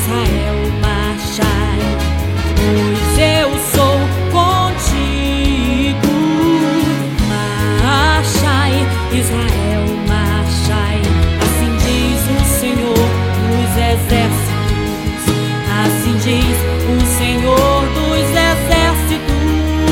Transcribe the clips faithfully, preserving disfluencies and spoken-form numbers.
Israel, marchai, pois eu sou contigo. Marchai, Israel, marchai, assim diz o Senhor dos exércitos, assim diz o Senhor dos exércitos.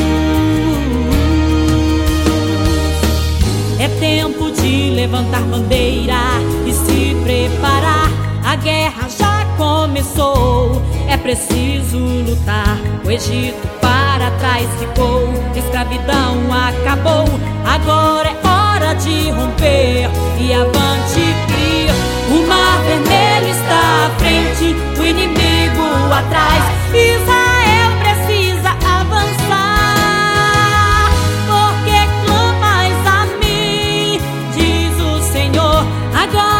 É tempo de levantar bandeira e se preparar, a guerra já começou. É preciso lutar, o Egito para trás ficou, escravidão acabou, agora é hora de romper e avante ir. O mar vermelho está à frente, o inimigo atrás, Israel precisa avançar, porque clamais a mim, diz o Senhor, agora